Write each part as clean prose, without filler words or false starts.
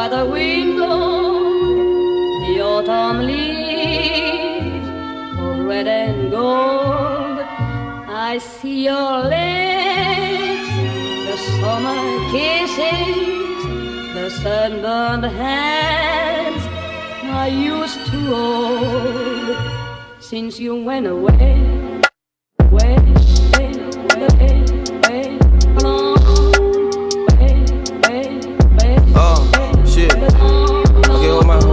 by the window, the autumn leaves of red and gold. I see your lips, the summer kisses, the sunburned hands I used to hold. Since you went away, away, away, away, away, long, away, away, away. Oh, shit. Okay, hold my.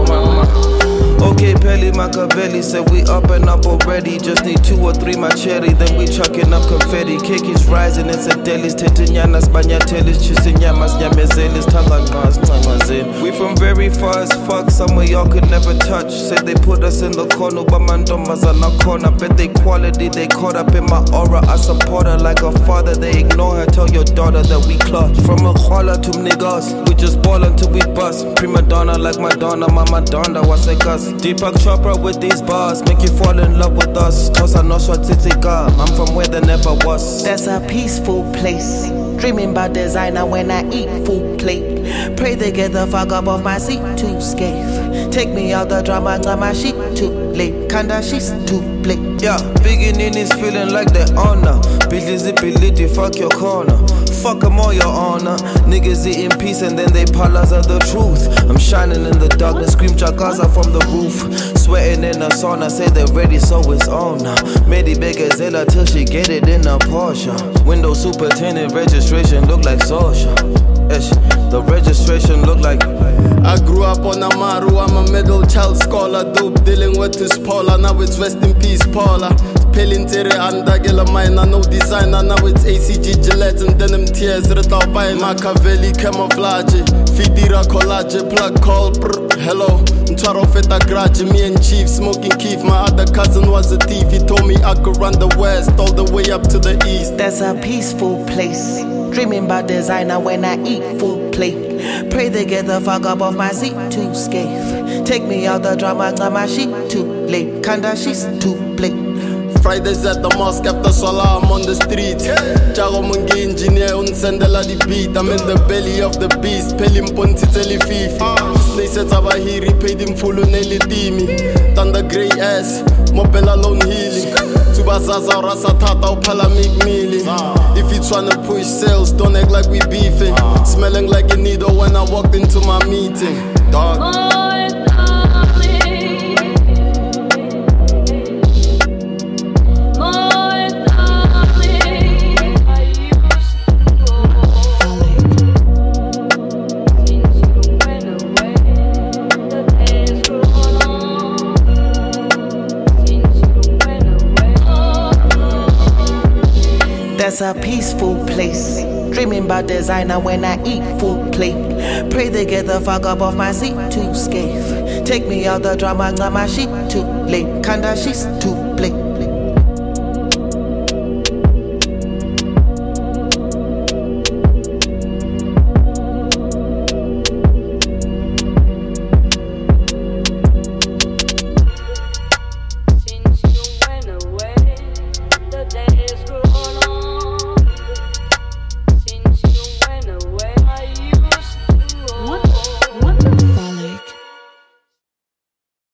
Okay, Pelly Machiavelli said we up and up already. Just need 2 or 3 machete, then we chucking up confetti. Cake is rising, it's a delis. Tetinyanas, banyatelis, chisinyamas, nyamezelis, tangangas, tangazin. We from very far as fuck, somewhere y'all could never touch. Said they put us in the corner, but mandomas are not corner. Bet they quality, they caught up in my aura. I support her like a father, they ignore her. Tell your daughter that we clutch. From a khola to niggas, we just ball until we bust. Prima donna like Madonna, Mama Donda, what's like us? Deepak Chopra with these bars, make you fall in love with us. Tosa no Titika, I'm from where there never was. That's a peaceful place. Dreaming about designer when I eat food plate. Pray they get the fuck up off my seat too scave. Take me out the drama, my shit too late. Kinda she's too late. Yeah, beginning is feeling like the honor. Billy, fuck your corner. Fuck 'em all, your honor. Niggas eating peace and then they palas are the truth. I'm shining in the darkness, scream chakaza from the roof. Sweating in the sauna, say they're ready, so it's on now. Medi Begazella till she get it in a Porsche. Window superintendent registration look like social. The registration look like. I grew up on Amaru, I'm a middle child scholar. Dope dealing with his Paula, now it's rest in peace Paula. Pelintere andagela mine, no designer, now it's ACG Gillette and denim tears. Retaupai Machiavelli camouflage, Fidira collage, plug call, hello. Ncharo feta garage, me and Chief smoking Keef. My other cousin was a thief, he told me I could run the west all the way up to the east. That's a peaceful place. Dreaming about designer when I eat food plate. Pray they get the fuck up off my seat too scave. Take me out the drama, my shit too late. Kinda she's too late. Fridays at the mosque after Salah, I'm on the street. Jago mungi engineer, unsendela the beat. I'm in the belly of the beast. Pelim ponti teli fifi. They said Abahiri paid him full on Elitimi. Thunder grey ass, Mopela lone healing. Tubazaza rasatata upala make mealy. If you tryna push sales, don't act like we beefing. Smelling like a needle when I walked into my meeting. Dog. That's a peaceful place. Dreaming about designer when I eat food plate. Pray they get the fuck up off my seat too scave. Take me out the drama, my shit too late. Kinda she's too late.